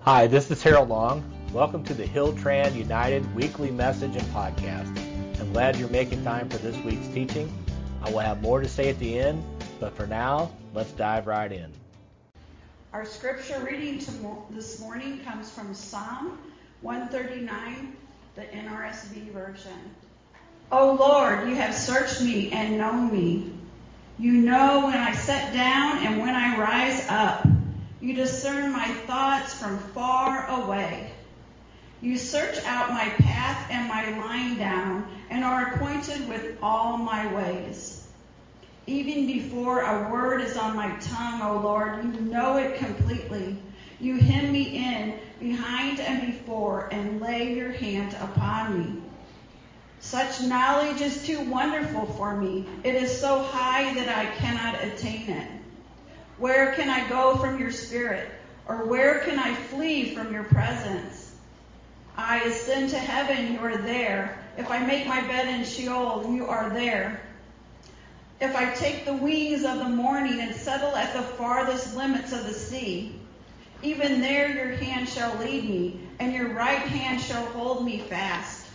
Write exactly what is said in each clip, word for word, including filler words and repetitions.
Hi, this is Harold Long. Welcome to the Hilltran United weekly message and podcast. I'm glad you're making time for this week's teaching. I will have more to say at the end, but for now, let's dive right in. Our scripture reading to this morning comes from Psalm one thirty-nine, the N R S V version. O Lord, you have searched me and known me. You know when I sit down and when I rise up. You discern my thoughts from far away. You search out my path and my lying down, and are acquainted with all my ways. Even before a word is on my tongue, O Lord, you know it completely. You hem me in behind and before, and lay your hand upon me. Such knowledge is too wonderful for me. It is so high that I cannot attain it. Where can I go from your spirit? Or where can I flee from your presence? I ascend to heaven, you are there. If I make my bed in Sheol, you are there. If I take the wings of the morning and settle at the farthest limits of the sea, even there your hand shall lead me, and your right hand shall hold me fast.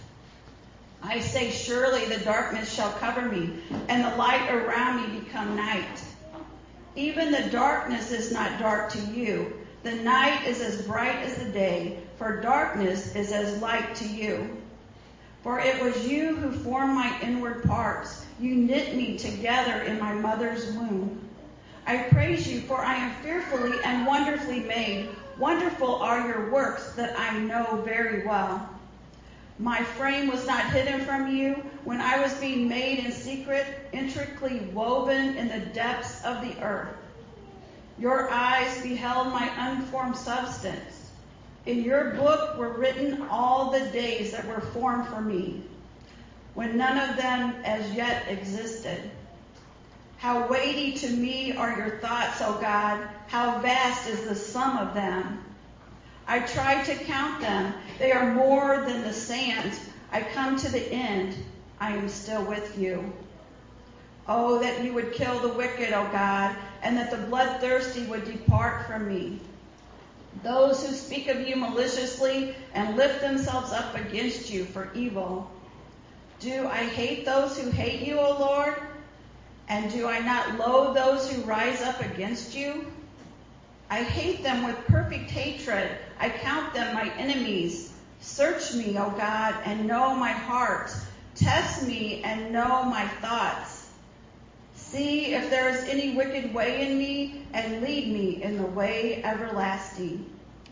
I say, surely the darkness shall cover me, and the light around me become night. Even the darkness is not dark to you. The night is as bright as the day, for darkness is as light to you. For it was you who formed my inward parts. You knit me together in my mother's womb. I praise you, for I am fearfully and wonderfully made. Wonderful are your works that I know very well. My frame was not hidden from you when I was being made in secret, intricately woven in the depths of the earth. Your eyes beheld my unformed substance. In your book were written all the days that were formed for me, when none of them as yet existed. How weighty to me are your thoughts, O God! How vast is the sum of them! I tried to count them. They are more than the sands. I come to the end. I am still with you. Oh, that you would kill the wicked, O God, and that the bloodthirsty would depart from me. Those who speak of you maliciously and lift themselves up against you for evil. Do I hate those who hate you, O Lord? And do I not loathe those who rise up against you? I hate them with perfect hatred. I count them my enemies. Search me, O God, and know my heart. Test me and know my thoughts. See if there is any wicked way in me, and lead me in the way everlasting.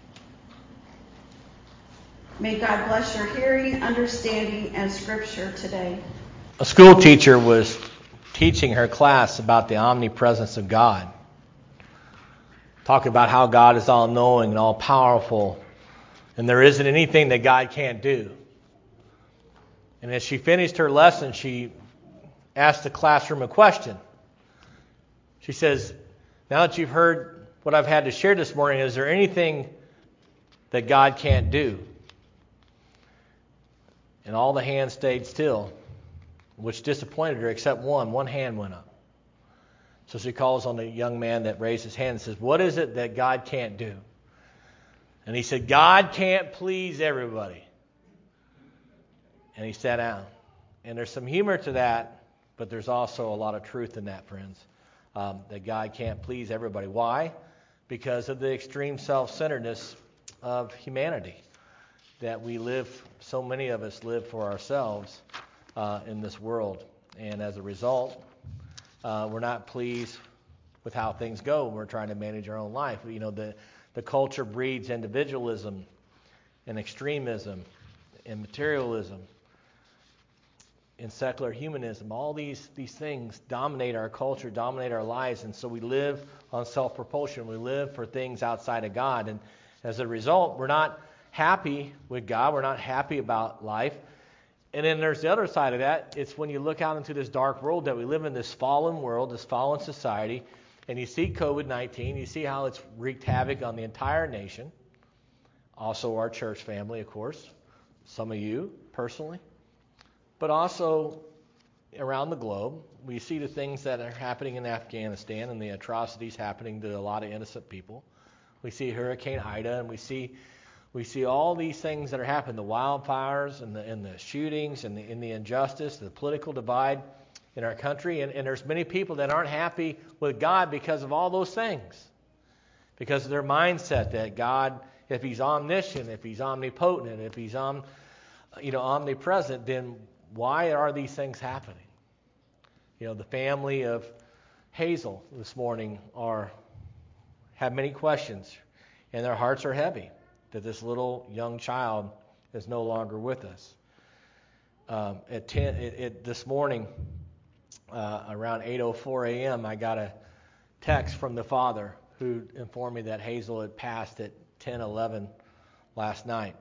May God bless your hearing, understanding, and scripture today. A school teacher was teaching her class about the omnipresence of God, talking about how God is all-knowing and all-powerful, and there isn't anything that God can't do. And as she finished her lesson, she asked the classroom a question. She says, now that you've heard what I've had to share this morning, is there anything that God can't do? And all the hands stayed still, which disappointed her, except one. One hand went up. So she calls on the young man that raised his hand and says, what is it that God can't do? And he said, God can't please everybody. And he sat down. And there's some humor to that, but there's also a lot of truth in that, friends, um, that God can't please everybody. Why? Because of the extreme self-centeredness of humanity, that we live, so many of us live for ourselves uh, in this world. And as a result, uh, we're not pleased with how things go when we're trying to manage our own life. You know, the, the culture breeds individualism and extremism and materialism and secular humanism. All these, these things dominate our culture, dominate our lives, and so we live on self-propulsion. We live for things outside of God. And as a result, we're not happy with God. We're not happy about life. And then there's the other side of that. It's when you look out into this dark world that we live in, this fallen world, this fallen society, and you see covid nineteen, you see how it's wreaked havoc on the entire nation, also our church family, of course, some of you personally, but also around the globe. We see the things that are happening in Afghanistan and the atrocities happening to a lot of innocent people. We see Hurricane Ida, and we see we see all these things that are happening, the wildfires and the, and the shootings and the, and the injustice, the political divide in our country. And, and there's many people that aren't happy with God because of all those things, because of their mindset that God, if he's omniscient, if he's omnipotent, if he's om, you know, omnipresent, then why are these things happening? You know, the family of Hazel this morning are have many questions, and their hearts are heavy that this little young child is no longer with us. Um, at ten, it, it, this morning, uh, around eight oh four a.m., I got a text from the father who informed me that Hazel had passed at ten eleven last night.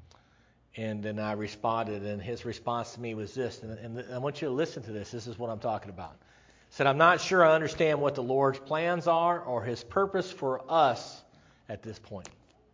And then I responded, and his response to me was this, and, and I want you to listen to this. This is what I'm talking about. He said, I'm not sure I understand what the Lord's plans are or his purpose for us at this point.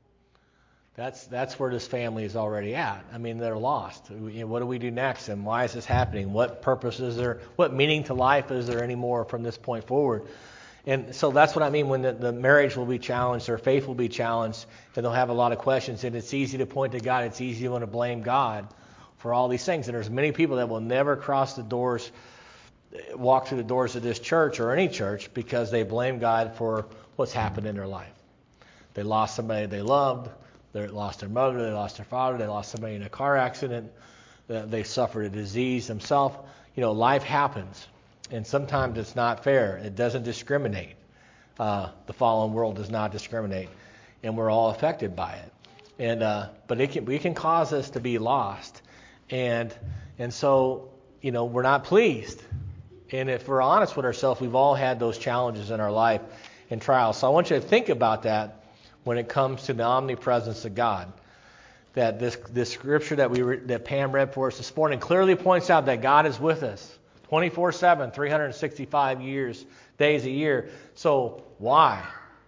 That's that's where this family is already at. I mean, they're lost. You know, what do we do next, and why is this happening? What purpose is there? What meaning to life is there anymore from this point forward? And so that's what I mean when the, the marriage will be challenged, their faith will be challenged, and they'll have a lot of questions. And it's easy to point to God. It's easy to want to blame God for all these things. And there's many people that will never cross the doors, walk through the doors of this church or any church because they blame God for what's happened in their life. They lost somebody they loved. They lost their mother. They lost their father. They lost somebody in a car accident. They suffered a disease themselves. You know, life happens. And sometimes it's not fair. It doesn't discriminate. Uh, the fallen world does not discriminate, and we're all affected by it. And uh, but it can we can cause us to be lost, and and so you know we're not pleased. And if we're honest with ourselves, we've all had those challenges in our life and trials. So I want you to think about that when it comes to the omnipresence of God. That this this scripture that we re, that Pam read for us this morning clearly points out that God is with us. twenty-four seven, three hundred sixty-five years, days a year. So why?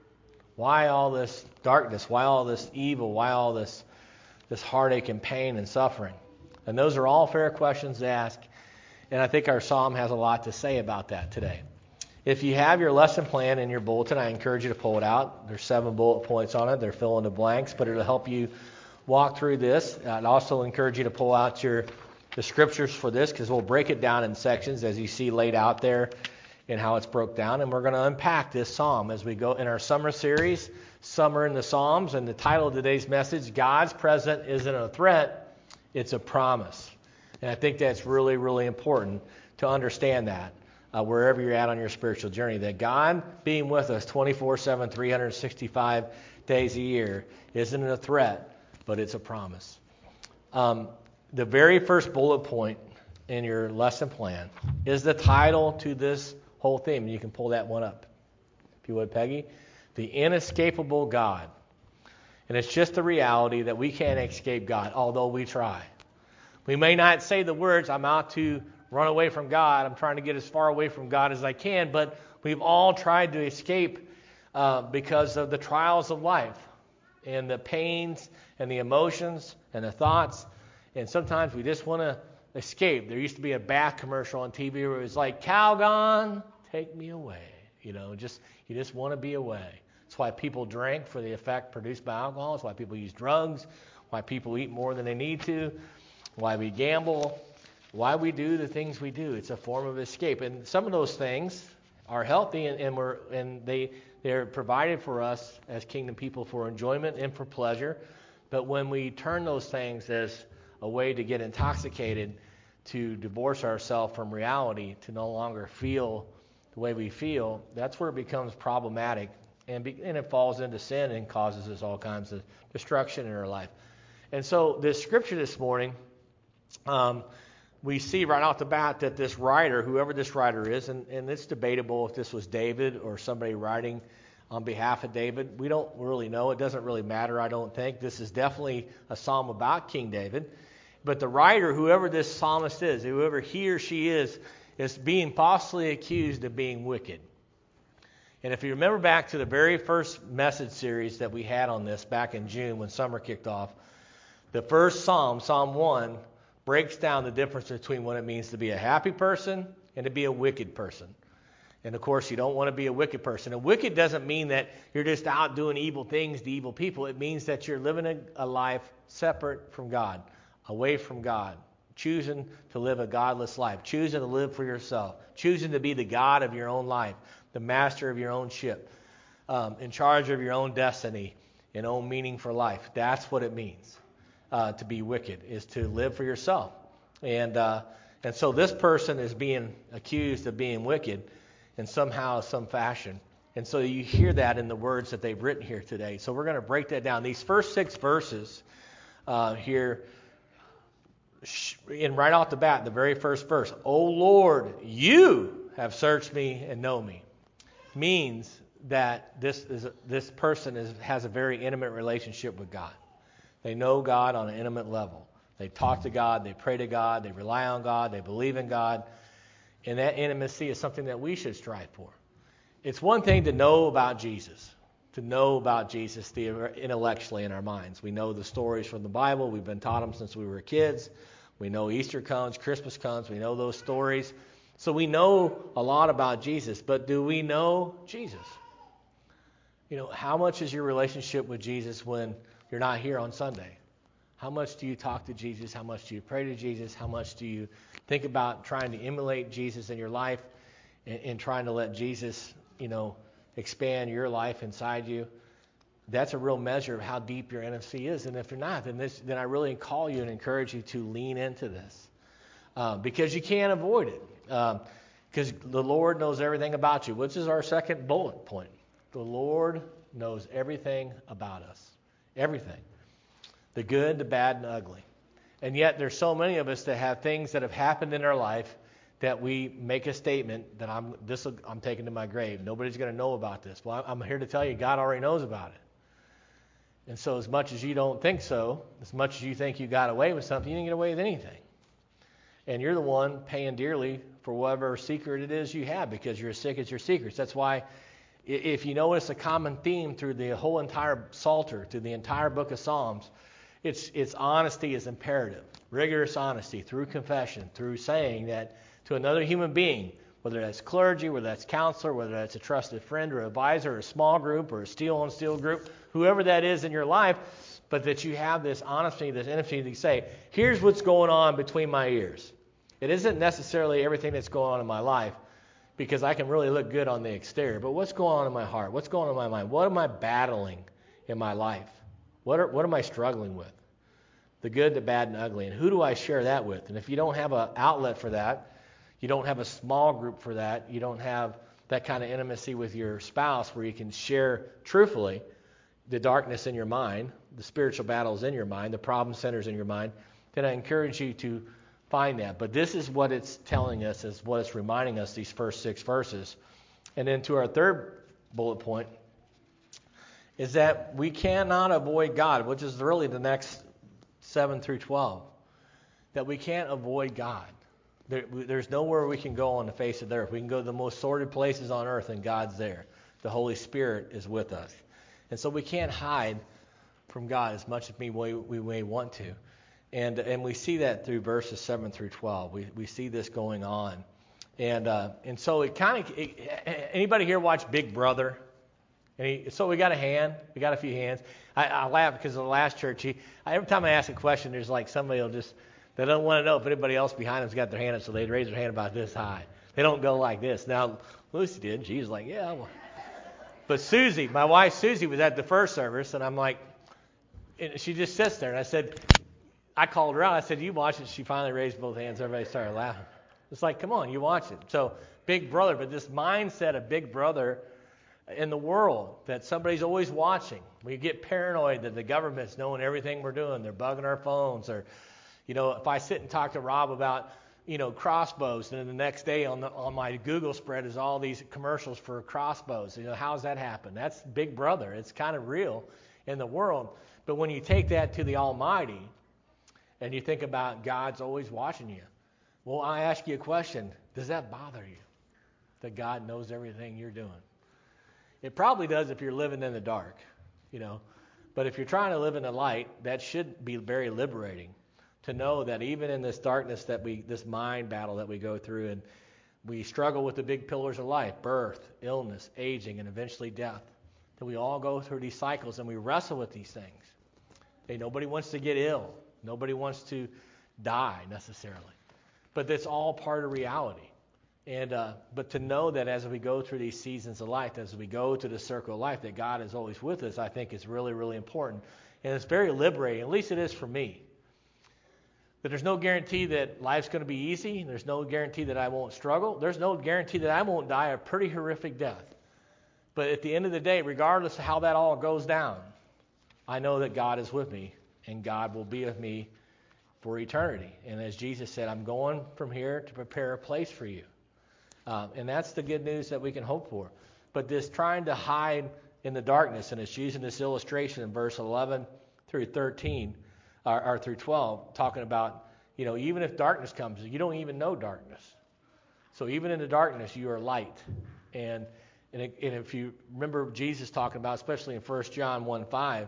Why all this darkness? Why all this evil? Why all this this heartache and pain and suffering? And those are all fair questions to ask. And I think our psalm has a lot to say about that today. If you have your lesson plan in your bulletin, I encourage you to pull it out. There's seven bullet points on it. They're fill in the blanks, but it'll help you walk through this. I'd also encourage you to pull out your the scriptures for this, because we'll break it down in sections as you see laid out there and how it's broke down. And we're going to unpack this psalm as we go in our summer series, Summer in the Psalms. And the title of today's message, God's presence isn't a threat, it's a promise. And I think that's really, really important to understand that uh, wherever you're at on your spiritual journey, that God being with us twenty-four seven, three hundred sixty-five days a year isn't a threat, but it's a promise. Um, The very first bullet point in your lesson plan is the title to this whole theme. You can pull that one up, if you would, Peggy. The Inescapable God. And it's just the reality that we can't escape God, although we try. We may not say the words, I'm out to run away from God. I'm trying to get as far away from God as I can. But we've all tried to escape uh, because of the trials of life and the pains and the emotions and the thoughts. And sometimes we just want to escape. There used to be a Bath commercial on T V where it was like, Calgon, take me away. You know, just you just want to be away. That's why people drink, for the effect produced by alcohol. It's why people use drugs, why people eat more than they need to, why we gamble, why we do the things we do. It's a form of escape. And some of those things are healthy, and, and, we're, and they, they're provided for us as kingdom people for enjoyment and for pleasure. But when we turn those things as a way to get intoxicated, to divorce ourselves from reality, to no longer feel the way we feel, that's where it becomes problematic, and, be, and it falls into sin and causes us all kinds of destruction in our life. And so this scripture this morning, um, we see right off the bat that this writer, whoever this writer is, and, and it's debatable if this was David or somebody writing on behalf of David. We don't really know. It doesn't really matter, I don't think. This is definitely a psalm about King David. But the writer, whoever this psalmist is, whoever he or she is, is being falsely accused of being wicked. And if you remember back to the very first message series that we had on this back in June when summer kicked off, the first psalm, Psalm one, breaks down the difference between what it means to be a happy person and to be a wicked person. And of course, you don't want to be a wicked person. And wicked doesn't mean that you're just out doing evil things to evil people. It means that you're living a, a life separate from God, away from God, choosing to live a godless life, choosing to live for yourself, choosing to be the God of your own life, the master of your own ship, um, in charge of your own destiny, and own meaning for life. That's what it means uh, to be wicked, is to live for yourself. And uh, and so this person is being accused of being wicked in somehow, some fashion. And so you hear that in the words that they've written here today. So we're going to break that down. These first six verses uh, here, in right off the bat, the very first verse, "O Lord, you have searched me and know me," means that this is this person is, has a very intimate relationship with God. They know God on an intimate level. They talk to God, they pray to God, they rely on God, they believe in God. And that intimacy is something that we should strive for. It's one thing to know about Jesus, to know about Jesus intellectually in our minds. We know the stories from the Bible. We've been taught them since we were kids. We know Easter comes, Christmas comes. We know those stories. So we know a lot about Jesus. But do we know Jesus? You know, how much is your relationship with Jesus when you're not here on Sunday? How much do you talk to Jesus? How much do you pray to Jesus? How much do you think about trying to emulate Jesus in your life and, and trying to let Jesus, you know, expand your life inside you? That's a real measure of how deep your intimacy is. And if you're not, then this, then I really call you and encourage you to lean into this uh, because you can't avoid it. Because um, the Lord knows everything about you, which is our second bullet point. The Lord knows everything about us, everything. The good, the bad, and the ugly. And yet there's so many of us that have things that have happened in our life that we make a statement that I'm this I'm taking to my grave. Nobody's going to know about this. Well, I'm here to tell you, God already knows about it. And so as much as you don't think so, as much as you think you got away with something, you didn't get away with anything. And you're the one paying dearly for whatever secret it is you have, because you're as sick as your secrets. That's why, if you notice a common theme through the whole entire Psalter, through the entire book of Psalms, It's, it's honesty is imperative, rigorous honesty through confession, through saying that to another human being, whether that's clergy, whether that's counselor, whether that's a trusted friend or advisor or a small group or a steel-on-steel group, whoever that is in your life, but that you have this honesty, this intimacy to say, here's what's going on between my ears. It isn't necessarily everything that's going on in my life, because I can really look good on the exterior, but what's going on in my heart? What's going on in my mind? What am I battling in my life? What are, what am I struggling with? The good, the bad, and ugly. And who do I share that with? And if you don't have an outlet for that, you don't have a small group for that, you don't have that kind of intimacy with your spouse where you can share truthfully the darkness in your mind, the spiritual battles in your mind, the problem centers in your mind, then I encourage you to find that. But this is what it's telling us, is what it's reminding us, these first six verses. And then to our third bullet point, is that we cannot avoid God, which is really the next seven through twelve. That we can't avoid God. There, there's nowhere we can go on the face of the earth. We can go to the most sordid places on earth and God's there. The Holy Spirit is with us. And so we can't hide from God as much as we, we may want to. And and we see that through verses seven through twelve. We we see this going on. And uh, and so it kind of, anybody here watch Big Brother? Any, so we got a hand, we got a few hands. I, I laugh because of the last church, he, every time I ask a question, there's like somebody will just, they don't want to know if anybody else behind them's got their hand up, so they'd raise their hand about this high. They don't go like this. Now, Lucy did, she was like, yeah. Well. But Susie, my wife Susie, was at the first service, and I'm like, and she just sits there, and I said, I called her out, I said, you watch it. She finally raised both hands, everybody started laughing. It's like, come on, you watch it. So, Big Brother, but this mindset of Big Brother in the world, that somebody's always watching. We get paranoid that the government's knowing everything we're doing. They're bugging our phones. Or, you know, if I sit and talk to Rob about, you know, crossbows, and then the next day on the on my Google spread is all these commercials for crossbows. You know, how's that happen? That's Big Brother. It's kind of real in the world. But when you take that to the Almighty and you think about God's always watching you, well, I ask you a question. Does that bother you that God knows everything you're doing? It probably does if you're living in the dark, you know. But if you're trying to live in the light, that should be very liberating to know that even in this darkness that we, this mind battle that we go through, and We struggle with the big pillars of life: birth, illness, aging, and eventually death. That we all go through these cycles and we wrestle with these things. Okay, nobody wants to get ill. Nobody wants to die necessarily. But that's all part of reality. And uh, but to know that as we go through these seasons of life, as we go to the circle of life, that God is always with us, I think is really, really important. And it's very liberating, at least it is for me. That there's no guarantee that life's going to be easy. There's no guarantee that I won't struggle. There's no guarantee that I won't die a pretty horrific death. But at the end of the day, regardless of how that all goes down, I know that God is with me, and God will be with me for eternity. And as Jesus said, I'm going from here to prepare a place for you. Um, and that's the good news that we can hope for. But this trying to hide in the darkness, and it's using this illustration in verse eleven through thirteen, or, or through twelve, talking about, you know, even if darkness comes, you don't even know darkness. So even in the darkness, you are light. And and, it, and if you remember Jesus talking about, especially in First John one five,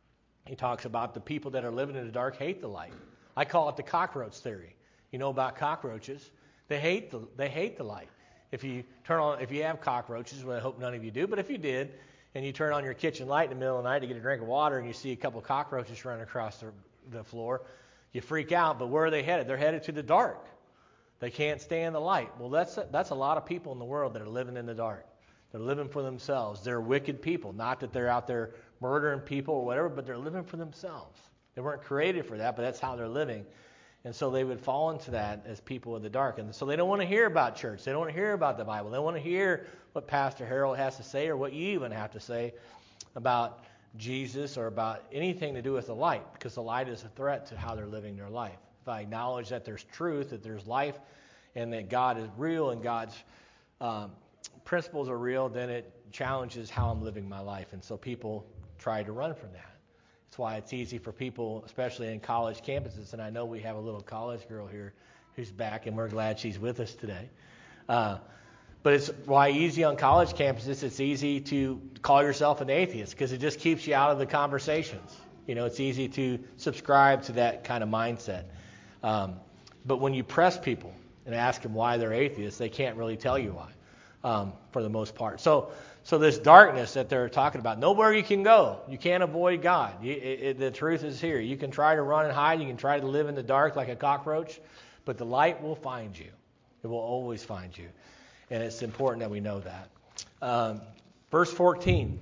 he talks about the people that are living in the dark hate the light. I call it the cockroach theory. You know about cockroaches? They hate the they hate the light. If you turn on, if you have cockroaches, well, I hope none of you do, but if you did, and you turn on your kitchen light in the middle of the night to get a drink of water, and you see a couple of cockroaches running across the, the floor, you freak out. But where are they headed? They're headed to the dark. They can't stand the light. Well, that's a, that's a lot of people in the world that are living in the dark. They're living for themselves. They're wicked people. Not that they're out there murdering people or whatever, but they're living for themselves. They weren't created for that, but that's how they're living. And so they would fall into that as people in the dark. And so they don't want to hear about church. They don't want to hear about the Bible. They don't want to hear what Pastor Harold has to say or what you even have to say about Jesus or about anything to do with the light, because the light is a threat to how they're living their life. If I acknowledge that there's truth, that there's life, and that God is real and God's um, principles are real, then it challenges how I'm living my life. And so people try to run from that. That's why it's easy for people, especially in college campuses, and I know we have a little college girl here who's back, and we're glad she's with us today. Uh, but it's why easy on college campuses, it's easy to call yourself an atheist, because it just keeps you out of the conversations. You know, it's easy to subscribe to that kind of mindset. Um, but when you press people and ask them why they're atheists, they can't really tell you why, um, for the most part. So So this darkness that they're talking about, nowhere you can go. You can't avoid God. You, it, it, the truth is here. You can try to run and hide. You can try to live in the dark like a cockroach, but the light will find you. It will always find you. And it's important that we know that. Um, verse fourteen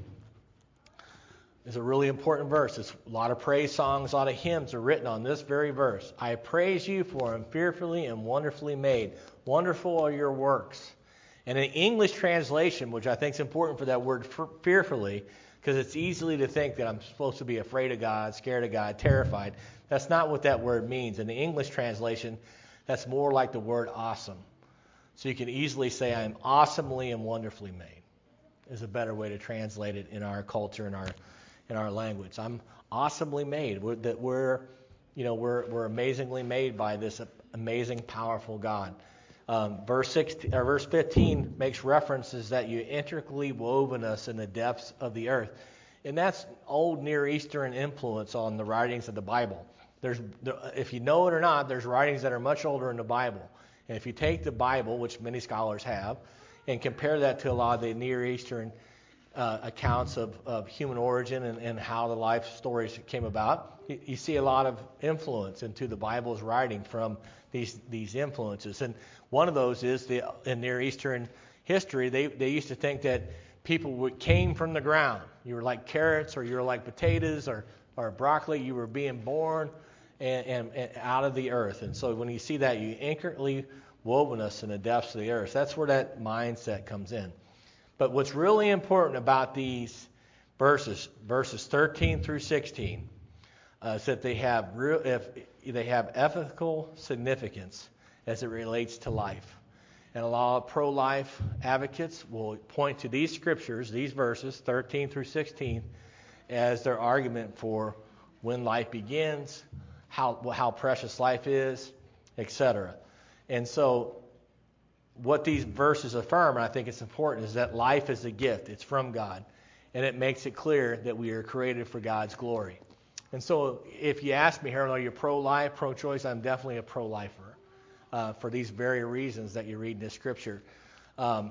is a really important verse. It's a lot of praise songs, a lot of hymns are written on this very verse. I praise you for I am fearfully and wonderfully made. Wonderful are your works. And in English translation, which I think is important for that word fearfully, because it's easily to think that I'm supposed to be afraid of God, scared of God, terrified. That's not what that word means. In the English translation, that's more like the word awesome. So you can easily say, I am awesomely and wonderfully made, is a better way to translate it in our culture, in our in our language. I'm awesomely made. We're, that we're, you know, we're we're amazingly made by this amazing, powerful God. Um, verse sixteen, or verse fifteen makes references that you intricately woven us in the depths of the earth, and that's old Near Eastern influence on the writings of the Bible. There's, if you know it or not, there's writings that are much older in the Bible, and if you take the Bible, which many scholars have, and compare that to a lot of the Near Eastern uh, accounts of, of human origin and, and how the life stories came about, you, you see a lot of influence into the Bible's writing from these these influences. And one of those is the in Near Eastern history, they, they used to think that people would, came from the ground. You were like carrots, or you were like potatoes, or, or broccoli. You were being born and, and, and out of the earth. And so when you see that, you intricately woven us in the depths of the earth. That's where that mindset comes in. But what's really important about these verses, verses thirteen through sixteen, uh, is that they have real, if they have ethical significance as it relates to life. And a lot of pro-life advocates will point to these scriptures, these verses, thirteen through sixteen, as their argument for when life begins, how how precious life is, et cetera. And so what these verses affirm, and I think it's important, is that life is a gift. It's from God. And it makes it clear that we are created for God's glory. And so if you ask me, Harold, are you pro-life, pro-choice? I'm definitely a pro-lifer. uh, for these very reasons that you read in this scripture. Um,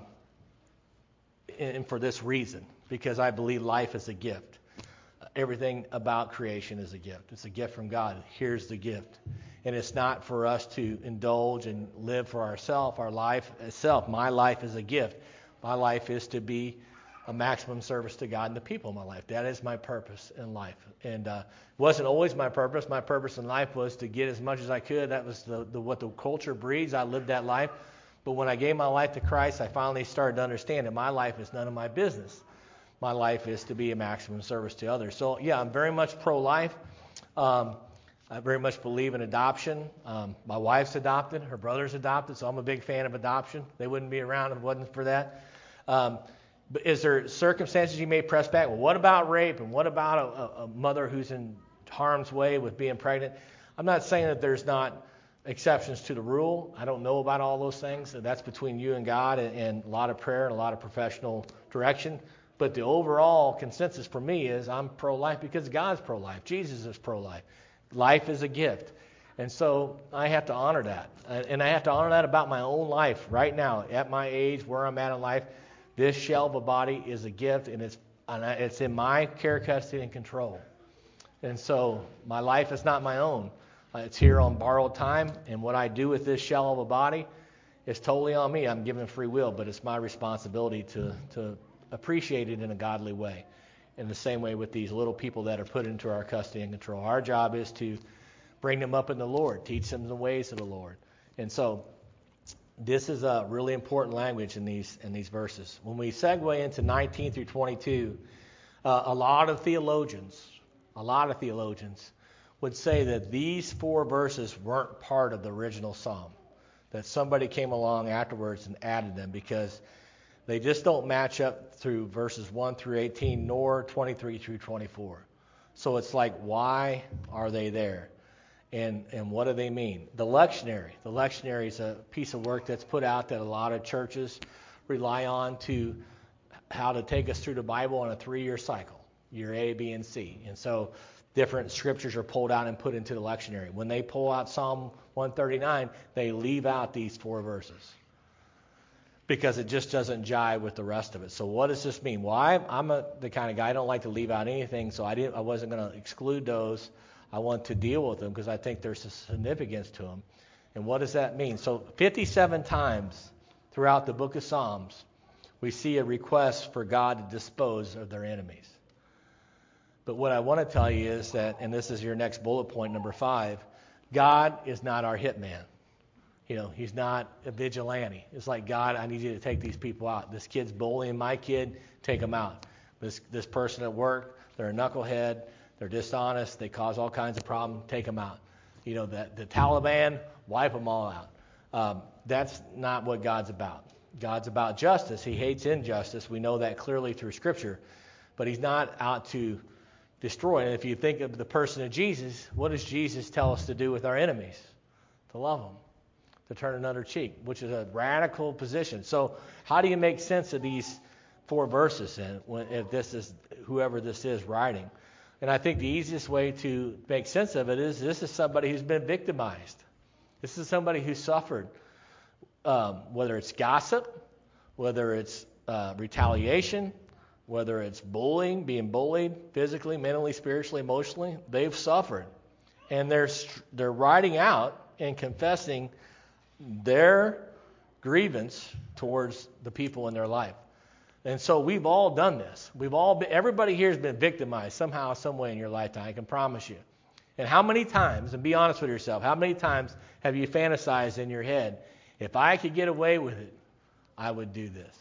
and for this reason, because I believe life is a gift. Everything about creation is a gift. It's a gift from God. Here's the gift. And it's not for us to indulge and live for ourselves, our life itself. My life is a gift. My life is to be a maximum service to God and the people in my life. That is my purpose in life. And uh, it wasn't always my purpose. My purpose in life was to get as much as I could. That was the, the what the culture breeds. I lived that life. But when I gave my life to Christ, I finally started to understand that my life is none of my business. My life is to be a maximum service to others. So, yeah, I'm very much pro-life. Um, I very much believe in adoption. Um, my wife's adopted. Her brother's adopted, so I'm a big fan of adoption. They wouldn't be around if it wasn't for that. Um, but is there circumstances you may press back? Well, what about rape? And what about a, a mother who's in harm's way with being pregnant? I'm not saying that there's not exceptions to the rule. I don't know about all those things. That's between you and God, and, and a lot of prayer and a lot of professional direction. But the overall consensus for me is I'm pro-life because God's pro-life. Jesus is pro-life. Life is a gift. And so I have to honor that. And I have to honor that about my own life right now, at my age, where I'm at in life. This shell of a body is a gift, and it's and it's in my care, custody, and control. And so my life is not my own. It's here on borrowed time, and what I do with this shell of a body is totally on me. I'm given free will, but it's my responsibility to to appreciate it in a godly way. In the same way with these little people that are put into our custody and control. Our job is to bring them up in the Lord, teach them the ways of the Lord. And so this is a really important language in these in these verses. When we segue into nineteen through twenty-two, uh, a lot of theologians, a lot of theologians would say that these four verses weren't part of the original psalm, that somebody came along afterwards and added them because they just don't match up through verses one through eighteen, nor twenty-three through twenty-four. So it's like, why are they there? And and what do they mean? The lectionary. The lectionary is a piece of work that's put out that a lot of churches rely on to how to take us through the Bible on a three-year cycle, year A, B, and C. And so different scriptures are pulled out and put into the lectionary. When they pull out Psalm one thirty-nine, they leave out these four verses, because it just doesn't jive with the rest of it. So what does this mean? Well, I, I'm a, the kind of guy, I don't like to leave out anything, so I didn't. I wasn't going to exclude those. I want to deal with them because I think there's a significance to them. And what does that mean? So fifty-seven times throughout the book of Psalms, we see a request for God to dispose of their enemies. But what I want to tell you is that, and this is your next bullet point, number five, God is not our hitman. You know, he's not a vigilante. It's like, God, I need you to take these people out. This kid's bullying my kid, take them out. This this person at work, they're a knucklehead, they're dishonest, they cause all kinds of problems, take them out. You know, the, the Taliban, wipe them all out. Um, that's not what God's about. God's about justice. He hates injustice. We know that clearly through Scripture. But he's not out to destroy. And if you think of the person of Jesus, what does Jesus tell us to do with our enemies? To love them. To turn another cheek, which is a radical position. So how do you make sense of these four verses then, when, if this is whoever this is writing? And I think the easiest way to make sense of it is this is somebody who's been victimized. This is somebody who suffered, um, whether it's gossip, whether it's uh, retaliation, whether it's bullying, being bullied physically, mentally, spiritually, emotionally. They've suffered. And they're they're writing out and confessing their grievance towards the people in their life. And so we've all done this. We've all been, everybody here has been victimized somehow, some way in your lifetime, I can promise you. And how many times, and be honest with yourself, how many times have you fantasized in your head, if I could get away with it, I would do this?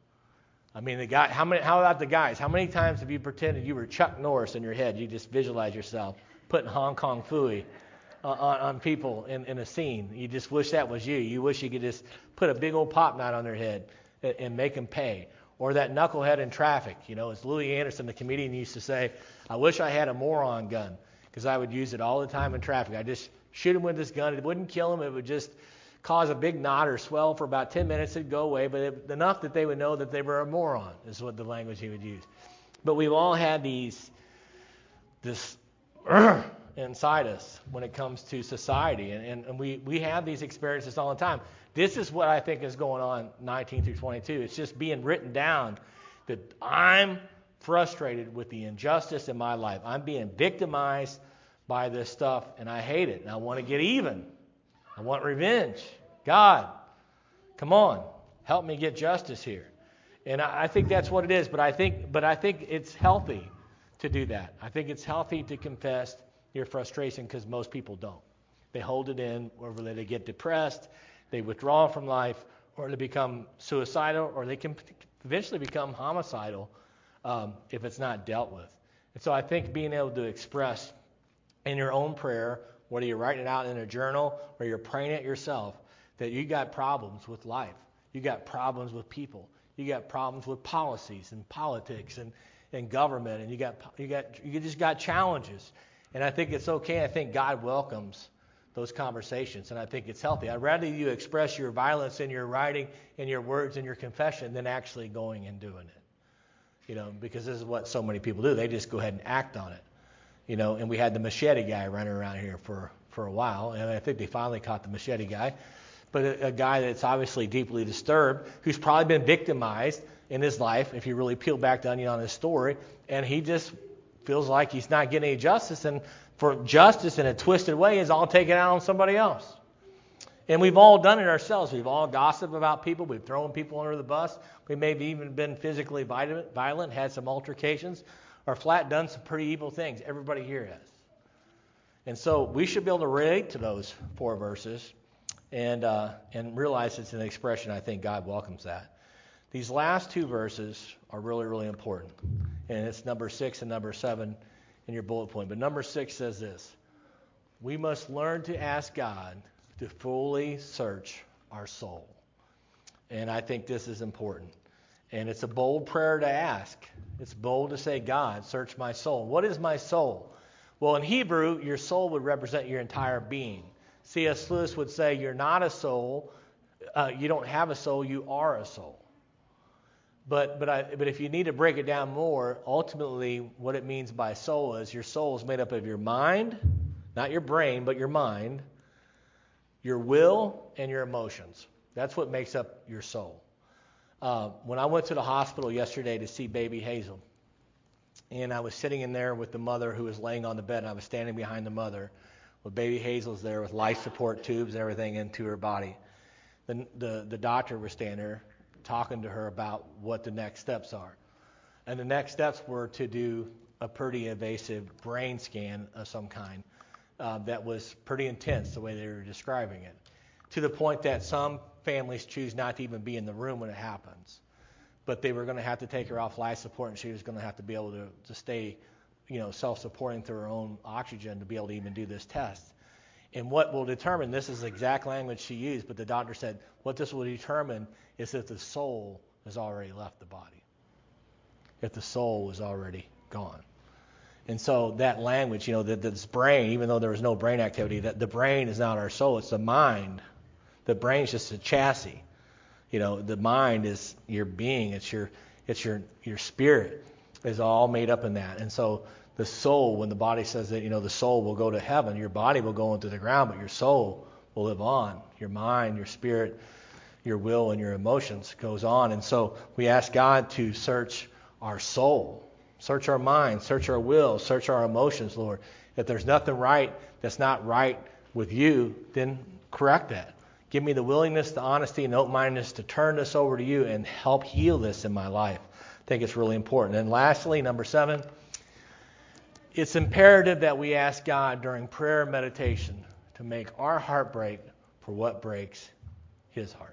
I mean, the guy. How many? How about the guys? How many times have you pretended you were Chuck Norris in your head? You just visualize yourself putting Hong Kong Phooey on, on people in, in a scene. You just wish that was you. You wish you could just put a big old pop knot on their head and, and make them pay. Or that knucklehead in traffic. You know, as Louis Anderson, the comedian, used to say, I wish I had a moron gun, because I would use it all the time in traffic. I just shoot him with this gun. It wouldn't kill him. It would just cause a big knot or swell for about ten minutes. It'd go away, but it, enough that they would know that they were a moron, is what the language he would use. But we've all had these, this, inside us when it comes to society. And, and, and we, we have these experiences all the time. This is what I think is going on nineteen through twenty-two. It's just being written down that I'm frustrated with the injustice in my life. I'm being victimized by this stuff, and I hate it. And I want to get even. I want revenge. God, come on, help me get justice here. And I, I think that's what it is. But I think, but I think it's healthy to do that. I think it's healthy to confess your frustration, because most people don't. They hold it in, or they get depressed, they withdraw from life, or they become suicidal, or they can eventually become homicidal um, if it's not dealt with. And so I think being able to express in your own prayer, whether you're writing it out in a journal or you're praying it yourself, that you got problems with life, you got problems with people, you got problems with policies and politics and, and government, and you got you got you just got challenges. And I think it's okay. I think God welcomes those conversations, and I think it's healthy. I'd rather you express your violence in your writing, in your words, in your confession, than actually going and doing it. You know, because this is what so many people do. They just go ahead and act on it. You know, and we had the machete guy running around here for, for a while, and I think they finally caught the machete guy. But a, a guy that's obviously deeply disturbed, who's probably been victimized in his life, if you really peel back the onion on his story, and he just feels like he's not getting any justice, and for justice in a twisted way is all taken out on somebody else. And we've all done it ourselves. We've all gossiped about people. We've thrown people under the bus. We may have even been physically violent, had some altercations, or flat done some pretty evil things. Everybody here has. And so we should be able to relate to those four verses and uh, and realize it's an expression. I think God welcomes that. These last two verses are really, really important. And it's number six and number seven in your bullet point. But number six says this: we must learn to ask God to fully search our soul. And I think this is important. And it's a bold prayer to ask. It's bold to say, God, search my soul. What is my soul? Well, in Hebrew, your soul would represent your entire being. C S Lewis would say, you're not a soul. Uh, you don't have a soul. You are a soul. But but I, but if you need to break it down more, ultimately what it means by soul is your soul is made up of your mind, not your brain, but your mind, your will, and your emotions. That's what makes up your soul. Uh, when I went to the hospital yesterday to see baby Hazel, and I was sitting in there with the mother who was laying on the bed, and I was standing behind the mother with baby Hazel's there with life support tubes and everything into her body. The, the, the doctor was standing there talking to her about what the next steps are. And the next steps were to do a pretty invasive brain scan of some kind uh, that was pretty intense the way they were describing it, to the point that some families choose not to even be in the room when it happens. But they were going to have to take her off life support, and she was going to have to be able to, to stay, you know, self-supporting through her own oxygen to be able to even do this test. And what will determine, this is the exact language she used, but the doctor said, what this will determine is if the soul has already left the body. If the soul is already gone. And so that language, you know, that this brain, even though there was no brain activity, that the brain is not our soul, it's the mind. The brain is just a chassis. You know, the mind is your being, it's your it's your your spirit is all made up in that. And so the soul, when the body says that, you know, the soul will go to heaven, your body will go into the ground, but your soul will live on. Your mind, your spirit, your will, and your emotions goes on. And so we ask God to search our soul, search our mind, search our will, search our emotions, Lord. If there's nothing right that's not right with you, then correct that. Give me the willingness, the honesty, and open-mindedness to turn this over to you and help heal this in my life. I think it's really important. And lastly, number seven, it's imperative that we ask God during prayer and meditation to make our heart break for what breaks his heart.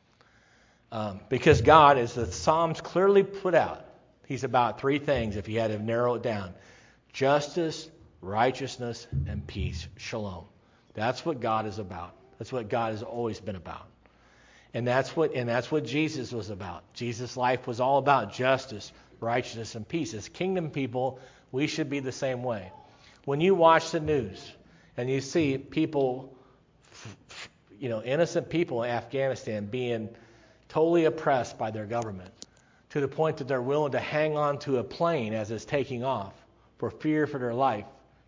Um, because God, as the Psalms clearly put out, he's about three things if you had to narrow it down: justice, righteousness, and peace. Shalom. That's what God is about. That's what God has always been about. And that's what and that's what Jesus was about. Jesus' life was all about justice, righteousness, and peace. As kingdom people, we should be the same way. When you watch the news and you see people, you know, innocent people in Afghanistan being totally oppressed by their government to the point that they're willing to hang on to a plane as it's taking off for fear for their life,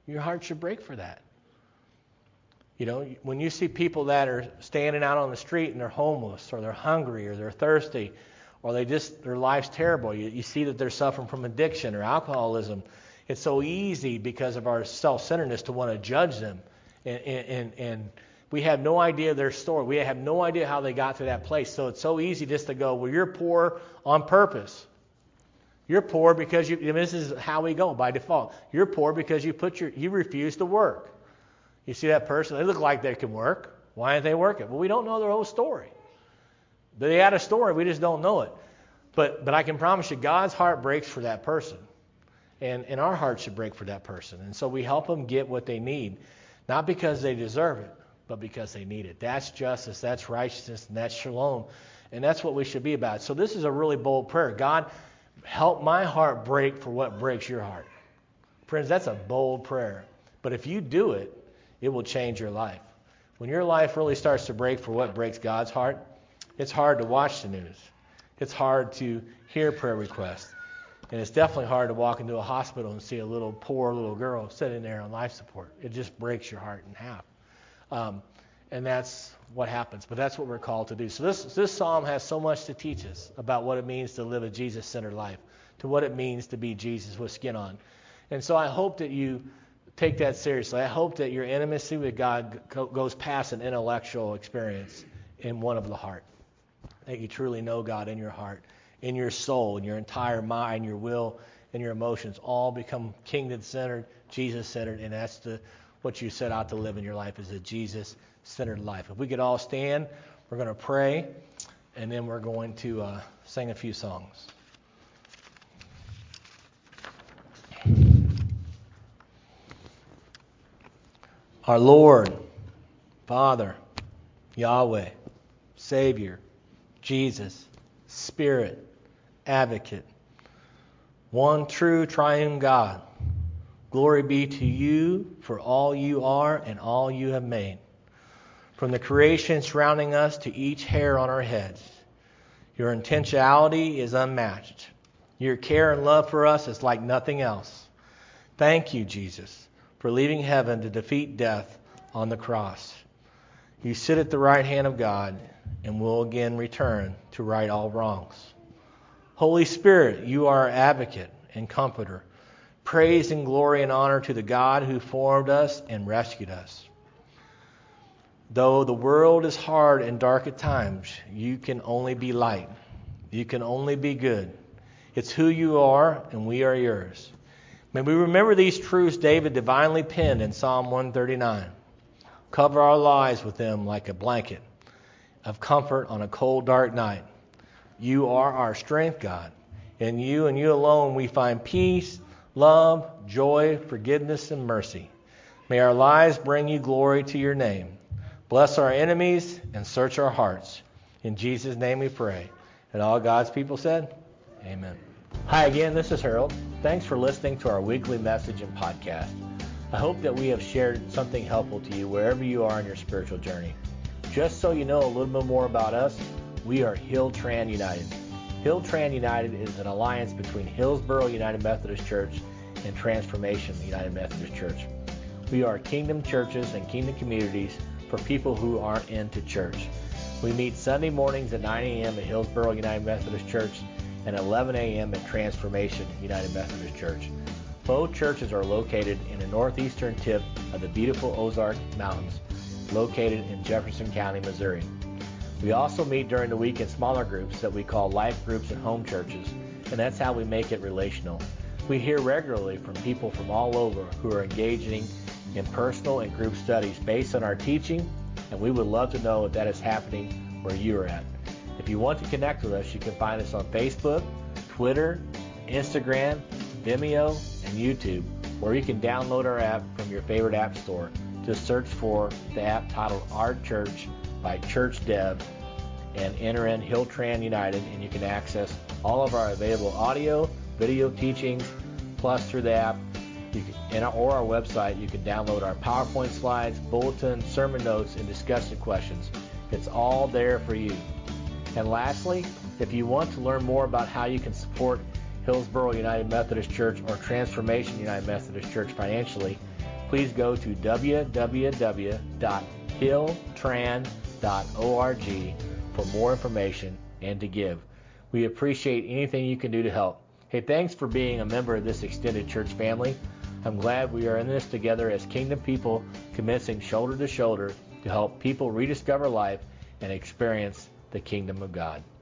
Your heart should break for that. You know, when you see people that are standing out on the street and they're homeless or they're hungry or they're thirsty or they just, their life's terrible, you, you see that they're suffering from addiction or alcoholism. It's so easy because of our self-centeredness to want to judge them. And, and, and we have no idea their story. We have no idea how they got to that place. So it's so easy just to go, well, you're poor on purpose. You're poor because you, I mean, this is how we go by default. You're poor because you put your, you refuse to work. You see that person, they look like they can work. Why aren't they working? Well, we don't know their whole story. They had a story, we just don't know it. But but I can promise you, God's heart breaks for that person. And, and our heart should break for that person. And so we help them get what they need. Not because they deserve it, but because they need it. That's justice, that's righteousness, and that's shalom. And that's what we should be about. So this is a really bold prayer. God, help my heart break for what breaks your heart. Friends, that's a bold prayer. But if you do it, it will change your life. When your life really starts to break for what breaks God's heart, it's hard to watch the news. It's hard to hear prayer requests. And it's definitely hard to walk into a hospital and see a little poor little girl sitting there on life support. It just breaks your heart in half. Um, and that's what happens. But that's what we're called to do. So this, this psalm has so much to teach us about what it means to live a Jesus-centered life, to what it means to be Jesus with skin on. And so I hope that you take that seriously. I hope that your intimacy with God goes past an intellectual experience in one of the heart. That you truly know God in your heart, in your soul, in your entire mind, your will, and your emotions all become kingdom-centered, Jesus-centered, and that's the what you set out to live in your life is a Jesus-centered life. If we could all stand, we're going to pray, and then we're going to uh, sing a few songs. Our Lord, Father, Yahweh, Savior, Jesus, Spirit, Advocate, one true triune God, glory be to you for all you are and all you have made. From the creation surrounding us to each hair on our heads, your intentionality is unmatched. Your care and love for us is like nothing else. Thank you, Jesus, for leaving heaven to defeat death on the cross. You sit at the right hand of God and will again return to right all wrongs. Holy Spirit, you are our advocate and comforter. Praise and glory and honor to the God who formed us and rescued us. Though the world is hard and dark at times, you can only be light. You can only be good. It's who you are, and we are yours. May we remember these truths David divinely penned in Psalm one thirty-nine. Cover our lives with them like a blanket of comfort on a cold, dark night. You are our strength, God. In you and you alone we find peace, love, joy, forgiveness, and mercy. May our lives bring you glory to your name. Bless our enemies and search our hearts. In Jesus' name we pray. And all God's people said, amen. Hi again, this is Harold. Thanks for listening to our weekly message and podcast. I hope that we have shared something helpful to you wherever you are in your spiritual journey. Just so you know a little bit more about us, we are Hilltran United. Hilltran United is an alliance between Hillsboro United Methodist Church and Transformation United Methodist Church. We are kingdom churches and kingdom communities for people who aren't into church. We meet Sunday mornings at nine a.m. at Hillsboro United Methodist Church and eleven a.m. at Transformation United Methodist Church. Both churches are located in the northeastern tip of the beautiful Ozark Mountains, located in Jefferson County, Missouri. We also meet during the week in smaller groups that we call life groups and home churches, and that's how we make it relational. We hear regularly from people from all over who are engaging in personal and group studies based on our teaching, and we would love to know if that is happening where you are at. If you want to connect with us, you can find us on Facebook, Twitter, Instagram, Vimeo, and YouTube, or you can download our app from your favorite app store. Just search for the app titled Our Church by Church Dev and enter in Hilltran United, and you can access all of our available audio, video teachings, plus through the app you can, or our website, you can download our PowerPoint slides, bulletins, sermon notes, and discussion questions. It's all there for you. And lastly, if you want to learn more about how you can support Hillsboro United Methodist Church or Transformation United Methodist Church financially, please go to w w w dot hill tran dot org for more information and to give. We appreciate anything you can do to help. Hey, thanks for being a member of this extended church family. I'm glad we are in this together as kingdom people, commencing shoulder to shoulder to help people rediscover life and experience the kingdom of God.